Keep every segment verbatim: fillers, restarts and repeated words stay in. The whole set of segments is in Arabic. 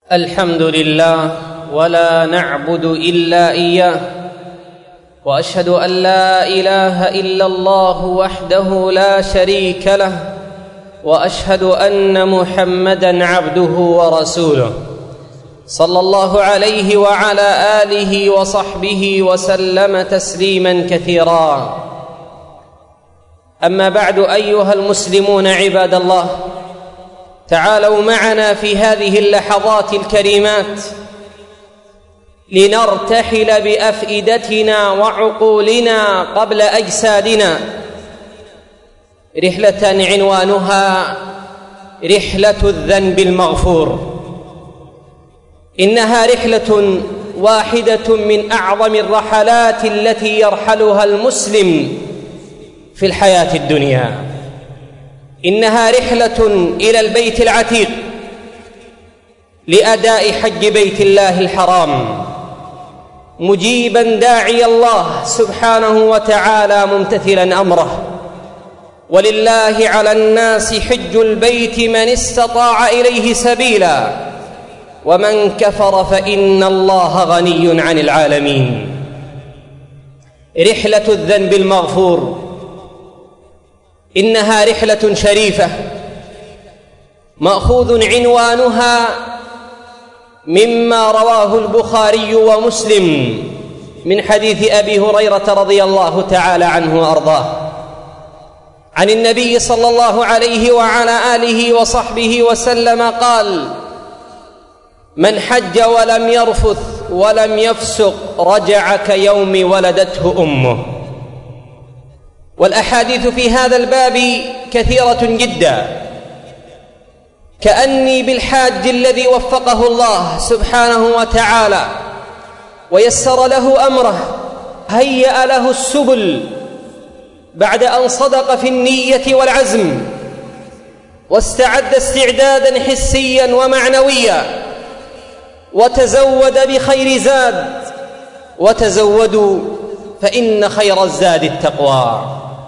الحمد لله ولا نعبد إلا إياه، وأشهد أن لا إله إلا الله وحده لا شريك له، وأشهد أن محمدًا عبده ورسوله صلى الله عليه وعلى آله وصحبه وسلم تسليمًا كثيرًا. أما بعد، أيها المسلمون عباد الله، تعالوا معنا في هذه اللحظات الكريمات لنرتحل بأفئدتنا وعقولنا قبل أجسادنا رحلة عنوانها رحلة الذنب المغفور. إنها رحلة واحدة من أعظم الرحلات التي يرحلها المسلم في الحياة الدنيا. إنها رحلة إلى البيت العتيق لأداء حج بيت الله الحرام، مجيبا داعي الله سبحانه وتعالى ممتثلا أمره: ولله على الناس حج البيت من استطاع إليه سبيلا ومن كفر فإن الله غني عن العالمين. رحلة الذنب المغفور إنها رحلة شريفة، مأخوذ عنوانها مما رواه البخاري ومسلم من حديث أبي هريرة رضي الله تعالى عنه وأرضاه عن النبي صلى الله عليه وعلى آله وصحبه وسلم قال: من حج ولم يرفث ولم يفسق رجع كيوم ولدته أمه. والأحاديث في هذا الباب كثيرة جدا، كأني بالحاج الذي وفقه الله سبحانه وتعالى ويسر له أمره، هيأ له السبل بعد أن صدق في النية والعزم واستعد استعدادا حسيا ومعنويا، وتزود بخير زاد، وتزودوا فإن خير الزاد التقوى.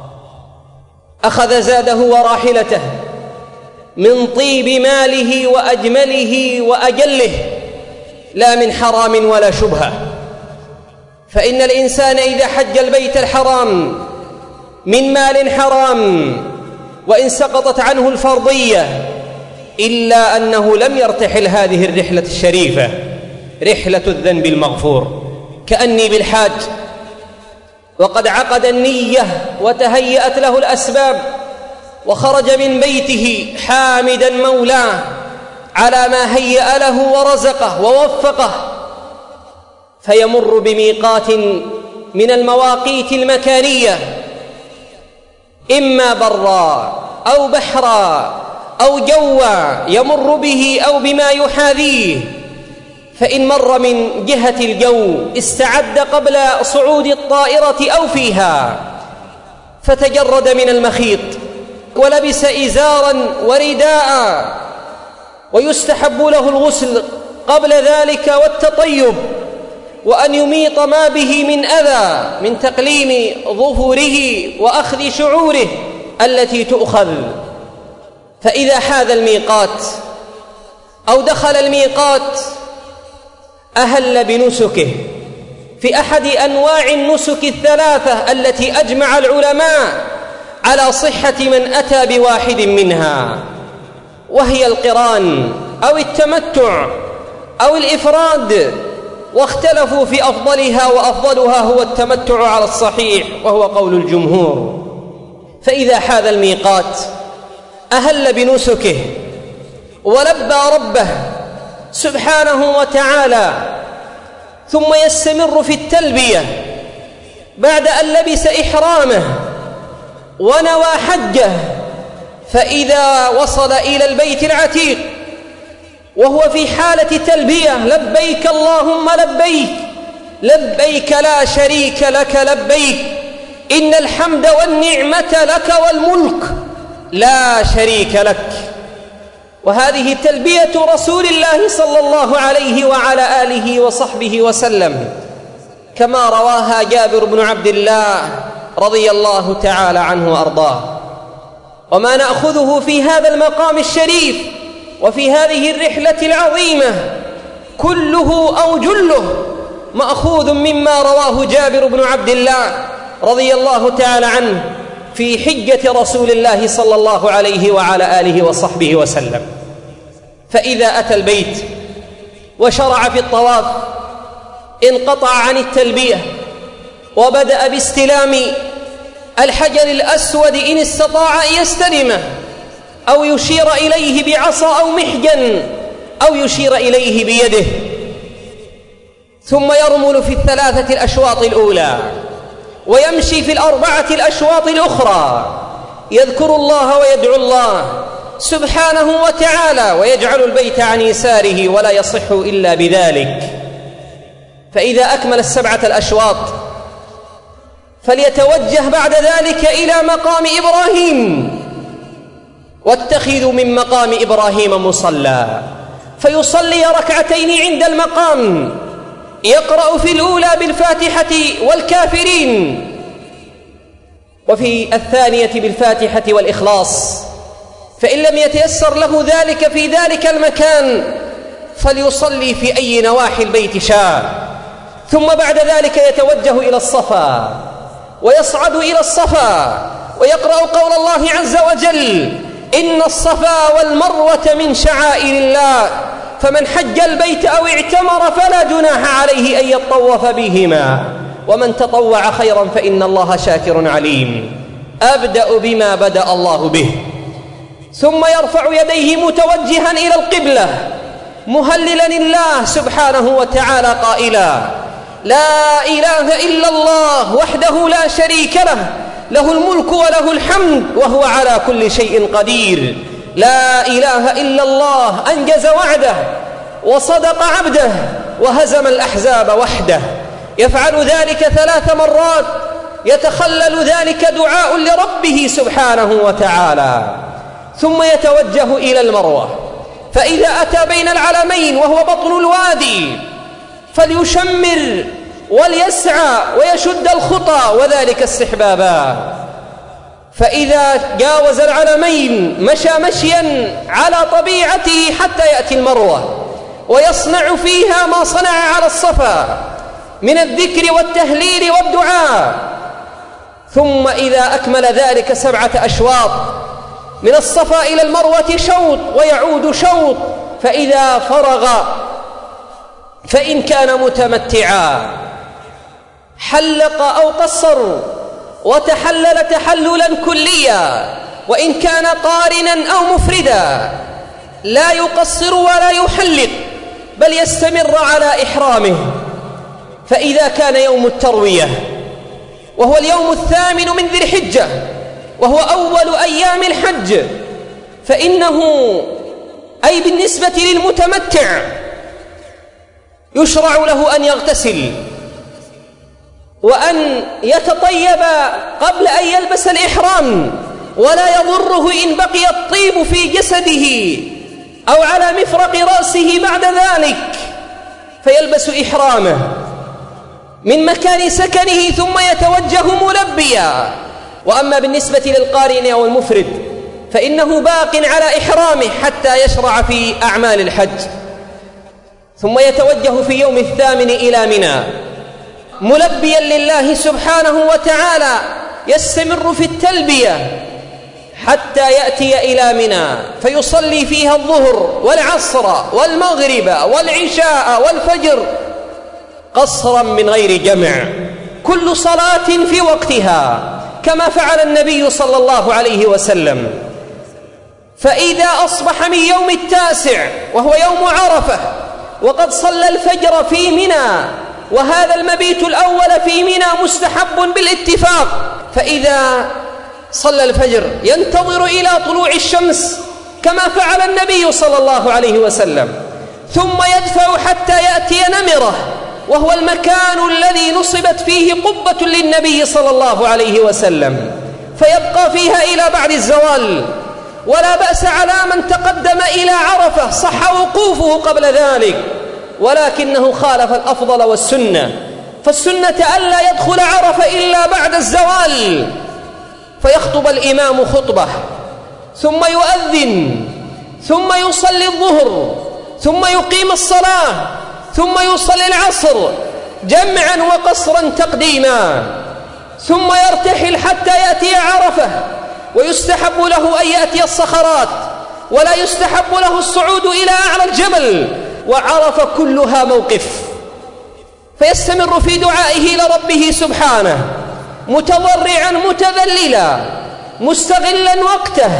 أخذ زاده وراحلته من طيب ماله وأجمله وأجله، لا من حرام ولا شبهة. فإن الإنسان إذا حج البيت الحرام من مال حرام وإن سقطت عنه الفرضية، إلا أنه لم يرتحل هذه الرحلة الشريفة، رحلة الذنب المغفور. كأني بالحاج وقد عقد النية وتهيأت له الأسباب وخرج من بيته حامدا مولاه على ما هيأ له ورزقه ووفقه، فيمر بميقات من المواقيت المكانية، إما برا أو بحرا أو جوا يمر به أو بما يحاذيه. فإن مر من جهة الجو استعد قبل صعود الطائرة أو فيها، فتجرد من المخيط ولبس إزارا ورداء، ويستحب له الغسل قبل ذلك والتطيب، وأن يميط ما به من أذى من تقليم ظفره وأخذ شعوره التي تؤخذ. فإذا حاذ الميقات أو دخل الميقات أهل بنسكه في أحد أنواع النسك الثلاثة التي أجمع العلماء على صحة من أتى بواحد منها، وهي القران أو التمتع أو الإفراد، واختلفوا في أفضلها، وأفضلها هو التمتع على الصحيح وهو قول الجمهور. فإذا حاذ الميقات أهل بنسكه ولبى ربه سبحانه وتعالى، ثم يستمر في التلبية بعد أن لبس إحرامه ونوى حجه. فإذا وصل إلى البيت العتيق وهو في حالة تلبية: لبيك اللهم لبيك، لبيك لا شريك لك لبيك، إن الحمد والنعمة لك والملك لا شريك لك. وهذه تلبية رسول الله صلى الله عليه وعلى آله وصحبه وسلم، كما رواها جابر بن عبد الله رضي الله تعالى عنه وأرضاه. وما نأخذه في هذا المقام الشريف وفي هذه الرحلة العظيمة كله أو جله مأخوذ مما رواه جابر بن عبد الله رضي الله تعالى عنه في حجة رسول الله صلى الله عليه وعلى آله وصحبه وسلم. فإذا أتى البيت وشرع في الطواف انقطع عن التلبية وبدأ باستلام الحجر الأسود إن استطاع أن يستلمه أو يشير إليه بعصا أو محجن أو يشير إليه بيده، ثم يرمل في الثلاثة الأشواط الأولى ويمشي في الأربعة الأشواط الأخرى يذكر الله ويدعو الله سبحانه وتعالى ويجعل البيت عن يساره ولا يصح إلا بذلك. فإذا أكمل السبعة الأشواط فليتوجه بعد ذلك إلى مقام إبراهيم، واتخذوا من مقام إبراهيم مصلى، فيصلي ركعتين عند المقام، يقرأ في الأولى بالفاتحة والكافرين، وفي الثانية بالفاتحة والإخلاص. فإن لم يتيسر له ذلك في ذلك المكان فليصلي في أي نواحي البيت شاء، ثم بعد ذلك يتوجه إلى الصفا ويصعد إلى الصفا ويقرأ قول الله عز وجل: إن الصفا والمروة من شعائر الله فمن حج البيت أو اعتمر فلا جناح عليه أن يطوف بهما ومن تطوع خيرا فإن الله شاكر عليم. أبدأ بما بدأ الله به، ثم يرفع يديه متوجها إلى القبلة مهللا الله سبحانه وتعالى قائلا: لا إله إلا الله وحده لا شريك له، له الملك وله الحمد وهو على كل شيء قدير. لا إله إلا الله أنجز وعده وصدق عبده وهزم الأحزاب وحده. يفعل ذلك ثلاث مرات، يتخلل ذلك دعاء لربه سبحانه وتعالى، ثم يتوجه إلى المروة. فإذا أتى بين العلمين وهو بطن الوادي فليشمر وليسعى ويشد الخطى وذلك استحبابا. فإذا جاوز العلمين مشى مشيا على طبيعته حتى يأتي المروة ويصنع فيها ما صنع على الصفا من الذكر والتهليل والدعاء. ثم إذا أكمل ذلك سبعة أشواط من الصفا إلى المروة شوط ويعود شوط، فإذا فرغ فإن كان متمتعا حلق أو قصر وتحلل تحللا كليا، وإن كان قارنا أو مفردا لا يقصر ولا يحلق بل يستمر على إحرامه. فإذا كان يوم التروية وهو اليوم الثامن من ذي الحجة وهو أول أيام الحج فإنه أي بالنسبة للمتمتع يشرع له أن يغتسل وأن يتطيب قبل أن يلبس الإحرام، ولا يضره إن بقي الطيب في جسده أو على مفرق رأسه بعد ذلك، فيلبس إحرامه من مكان سكنه ثم يتوجه ملبيا. وأما بالنسبة للقارن أو المفرد فإنه باق على إحرامه حتى يشرع في أعمال الحج، ثم يتوجه في يوم الثامن إلى منى ملبيا لله سبحانه وتعالى، يستمر في التلبية حتى يأتي إلى منى فيصلي فيها الظهر والعصر والمغرب والعشاء والفجر قصرا من غير جمع، كل صلاة في وقتها كما فعل النبي صلى الله عليه وسلم. فإذا أصبح من يوم التاسع وهو يوم عرفة وقد صلى الفجر في منى، وهذا المبيت الأول في منى مستحب بالاتفاق، فإذا صلى الفجر ينتظر إلى طلوع الشمس كما فعل النبي صلى الله عليه وسلم، ثم يدفع حتى يأتي نمرة وهو المكان الذي نصبت فيه قبة للنبي صلى الله عليه وسلم، فيبقى فيها إلى بعد الزوال، ولا بأس على من تقدم إلى عرفة صح وقوفه قبل ذلك، ولكنه خالف الأفضل والسنة، فالسنة ألا يدخل عرفة إلا بعد الزوال، فيخطب الإمام خطبة ثم يؤذن ثم يصلي الظهر ثم يقيم الصلاة ثم يصلي العصر جمعا وقصرا تقديما، ثم يرتحل حتى يأتي عرفة، ويستحب له أن يأتي الصخرات، ولا يستحب له الصعود إلى أعلى الجبل، وعرفة كلها موقف، فيستمر في دعائه لربه سبحانه متضرعا متذللا مستغلا وقته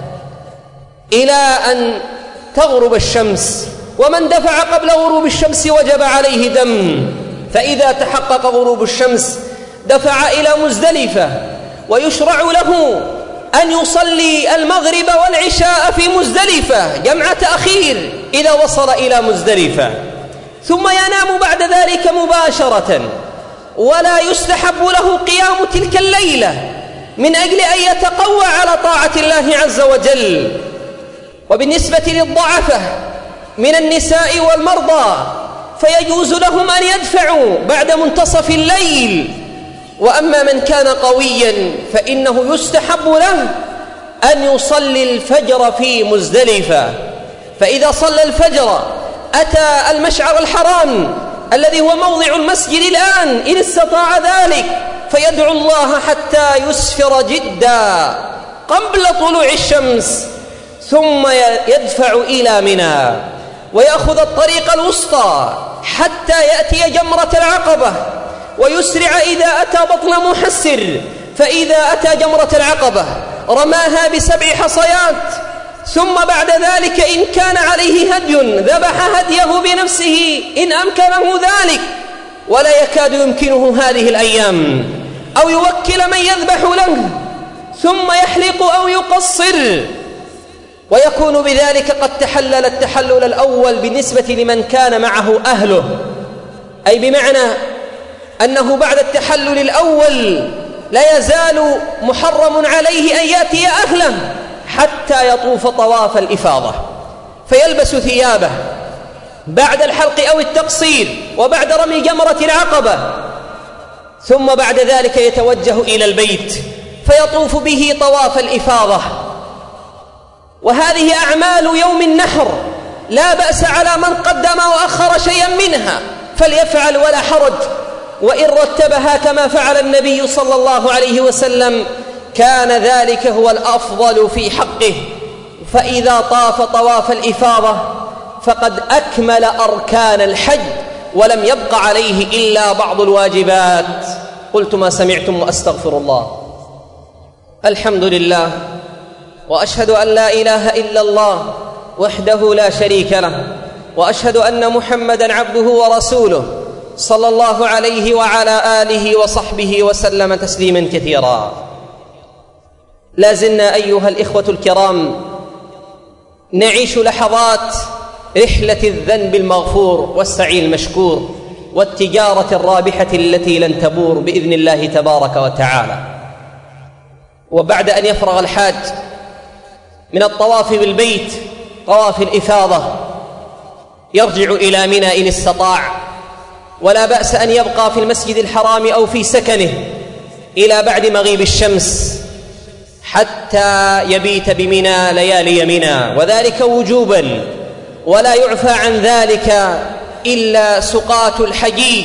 إلى أن تغرب الشمس. ومن دفع قبل غروب الشمس وجب عليه دم، فإذا تحقق غروب الشمس دفع إلى مزدلفة، ويشرع له أن يصلي المغرب والعشاء في مزدلفة جمع تأخير إذا وصل إلى مزدلفة، ثم ينام بعد ذلك مباشرة، ولا يستحب له قيام تلك الليلة من أجل أن يتقوى على طاعة الله عز وجل. وبالنسبة للضعفة من النساء والمرضى فيجوز لهم أن يدفعوا بعد منتصف الليل، وأما من كان قويا فإنه يستحب له أن يصلي الفجر في مزدلفة، فإذا صلى الفجر أتى المشعر الحرام الذي هو موضع المسجد الآن إن استطاع ذلك، فيدعو الله حتى يسفر جدا قبل طلوع الشمس، ثم يدفع إلى منى ويأخذ الطريق الوسطى حتى يأتي جمرة العقبة، ويسرع إذا أتى بطن محسر، فإذا أتى جمرة العقبة رماها بسبع حصيات، ثم بعد ذلك إن كان عليه هدي ذبح هديه بنفسه إن أمكنه ذلك، ولا يكاد يمكنه هذه الأيام، أو يوكل من يذبح له، ثم يحلق أو يقصر، ويكون بذلك قد تحلل التحلل الأول بالنسبة لمن كان معه أهله، أي بمعنى أنه بعد التحلل الأول لا يزال محرم عليه أن يأتي أهله حتى يطوف طواف الإفاضة، فيلبس ثيابه بعد الحلق أو التقصير وبعد رمي جمرة العقبة، ثم بعد ذلك يتوجه إلى البيت فيطوف به طواف الإفاضة. وهذه أعمال يوم النحر لا بأس على من قدم وأخر شيئا منها فليفعل ولا حرج، وإن رتبها كما فعل النبي صلى الله عليه وسلم كان ذلك هو الأفضل في حقه، فإذا طاف طواف الإفاضة فقد أكمل أركان الحج ولم يبق عليه إلا بعض الواجبات. قلت ما سمعتم وأستغفر الله. الحمد لله، وأشهد أن لا إله إلا الله وحده لا شريك له، وأشهد أن محمدًا عبده ورسوله صلى الله عليه وعلى آله وصحبه وسلم تسليمًا كثيرا. لا زلنا أيها الإخوة الكرام نعيش لحظات رحلة الذنب المغفور والسعي المشكور والتجارة الرابحة التي لن تبور بإذن الله تبارك وتعالى. وبعد أن يفرغ الحاج من الطواف بالبيت طواف الإفاضة يرجع إلى منى إن استطاع، ولا بأس أن يبقى في المسجد الحرام أو في سكنه إلى بعد مغيب الشمس حتى يبيت بمنى ليالي منى، وذلك وجوبا، ولا يعفى عن ذلك إلا سقاة الحجيج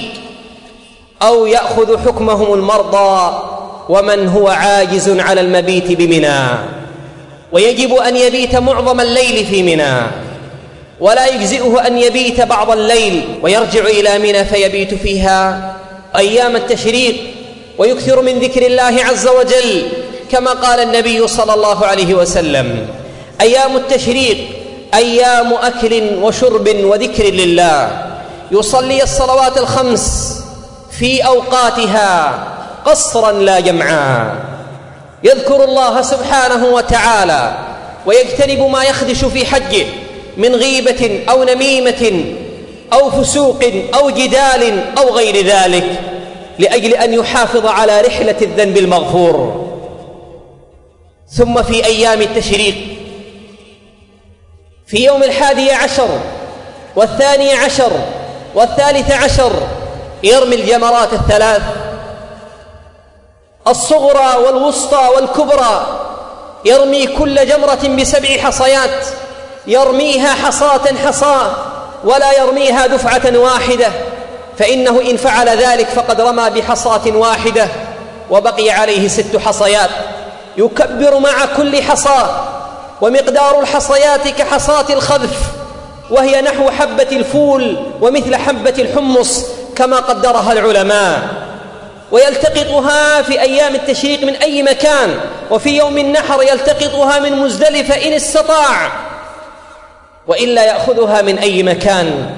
أو يأخذ حكمهم المرضى ومن هو عاجز على المبيت بمنى. ويجب أن يبيت معظم الليل في منى، ولا يجزئه أن يبيت بعض الليل ويرجع إلى منى فيبيت فيها أيام التشريق، ويكثر من ذكر الله عز وجل كما قال النبي صلى الله عليه وسلم: أيام التشريق أيام أكل وشرب وذكر لله، يصلي الصلوات الخمس في أوقاتها قصرا لا جمعا، يذكر الله سبحانه وتعالى ويجتنب ما يخدش في حجه من غيبة أو نميمة أو فسوق أو جدال أو غير ذلك، لأجل أن يحافظ على رحلة الذنب المغفور. ثم في أيام التشريق في يوم الحادي عشر والثاني عشر والثالث عشر يرمي الجمرات الثلاث الصغرى والوسطى والكبرى، يرمي كل جمرة بسبع حصيات، يرميها حصاة حصاة ولا يرميها دفعة واحدة، فإنه إن فعل ذلك فقد رمى بحصاة واحدة وبقي عليه ست حصيات، يكبر مع كل حصاة، ومقدار الحصيات كحصاة الخذف، وهي نحو حبة الفول ومثل حبة الحمص كما قدرها العلماء، ويلتقطها في أيام التشريق من أي مكان، وفي يوم النحر يلتقطها من مزدلفة إن استطاع، وإلا يأخذها من أي مكان.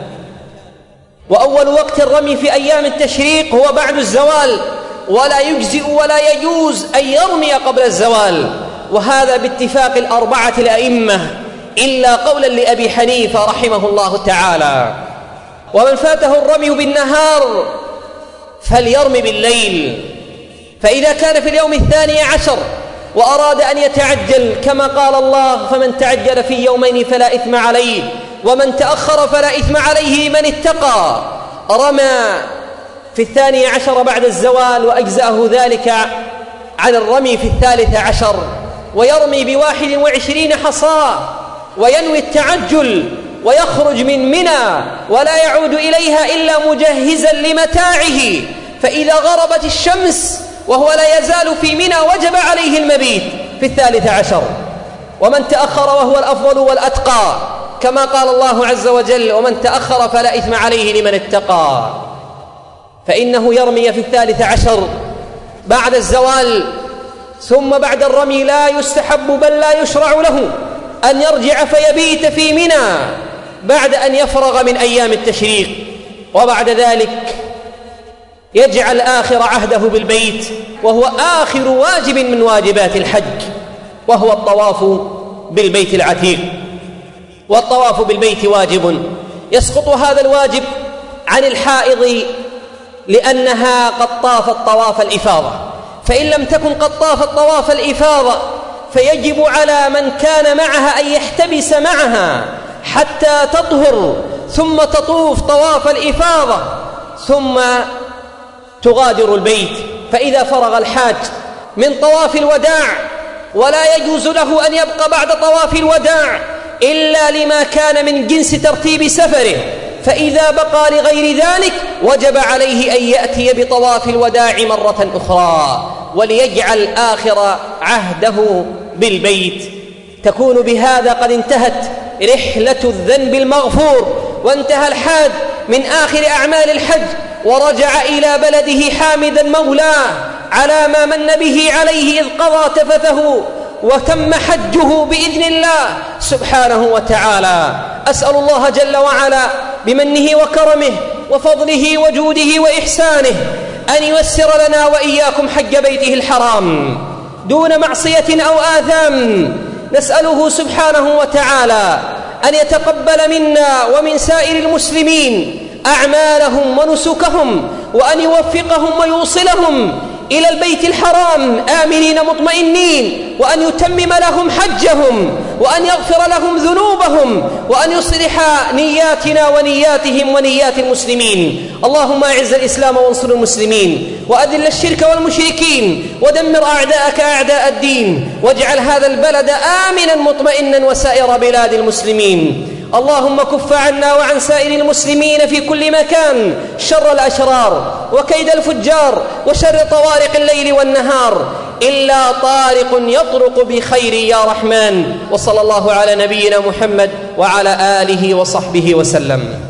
وأول وقت الرمي في أيام التشريق هو بعد الزوال، ولا يجزئ ولا يجوز أن يرمي قبل الزوال، وهذا باتفاق الأربعة الأئمة إلا قولا لأبي حنيفة رحمه الله تعالى. ومن فاته الرمي بالنهار فليرمي بالليل، فإذا كان في اليوم الثاني عشر وأراد أن يتعجل كما قال الله: فمن تعجل في يومين فلا إثم عليه ومن تأخر فلا إثم عليه من اتقى، رمى في الثاني عشر بعد الزوال وأجزأه ذلك عن الرمي في الثالث عشر، ويرمي بواحد وعشرين حصاة وينوي التعجل ويخرج من منى ولا يعود إليها إلا مجهزا لمتاعه، فإذا غربت الشمس وهو لا يزال في منى وجب عليه المبيت في الثالث عشر. ومن تأخر وهو الأفضل والأتقى كما قال الله عز وجل: ومن تأخر فلا إثم عليه لمن اتقى، فإنه يرمي في الثالث عشر بعد الزوال. ثم بعد الرمي لا يستحب بل لا يشرع له أن يرجع فيبيت في منى بعد أن يفرغ من أيام التشريق، وبعد ذلك يجعل آخر عهده بالبيت، وهو آخر واجب من واجبات الحج، وهو الطواف بالبيت العتيق. والطواف بالبيت واجب، يسقط هذا الواجب عن الحائض لأنها قد طافت طواف الإفاضة، فإن لم تكن قد طافت طواف الإفاضة فيجب على من كان معها أن يحتبس معها حتى تطهر ثم تطوف طواف الإفاضة ثم تغادر البيت. فإذا فرغ الحاج من طواف الوداع ولا يجوز له أن يبقى بعد طواف الوداع إلا لما كان من جنس ترتيب سفره، فإذا بقى لغير ذلك وجب عليه أن يأتي بطواف الوداع مرة أخرى وليجعل آخر عهده بالبيت. تكون بهذا قد انتهت رحلة الذنب المغفور، وانتهى الحاج من آخر أعمال الحج ورجع إلى بلده حامدا مولاه على ما من به عليه إذ قضى تفثه وتم حجه بإذن الله سبحانه وتعالى. أسأل الله جل وعلا بمنه وكرمه وفضله وجوده وإحسانه أن ييسر لنا وإياكم حج بيته الحرام دون معصية أو آثام. نسأله سبحانه وتعالى أن يتقبل منا ومن سائر المسلمين أعمالهم ونسكهم، وأن يوفقهم ويوصلهم إلى البيت الحرام آمنين مطمئنين، وأن يتمم لهم حجهم، وأن يغفر لهم ذنوبهم، وأن يصلح نياتنا ونياتهم ونيات المسلمين. اللهم أعز الإسلام وانصر المسلمين، وأذل الشرك والمشركين، ودمر أعداءك أعداء الدين، واجعل هذا البلد آمنا مطمئنا وسائر بلاد المسلمين. اللهم كف عنا وعن سائر المسلمين في كل مكان شر الأشرار وكيد الفجار وشر طوارق الليل والنهار، إلا طارق يطرق بخير يا رحمن. وصلى الله على نبينا محمد وعلى آله وصحبه وسلم.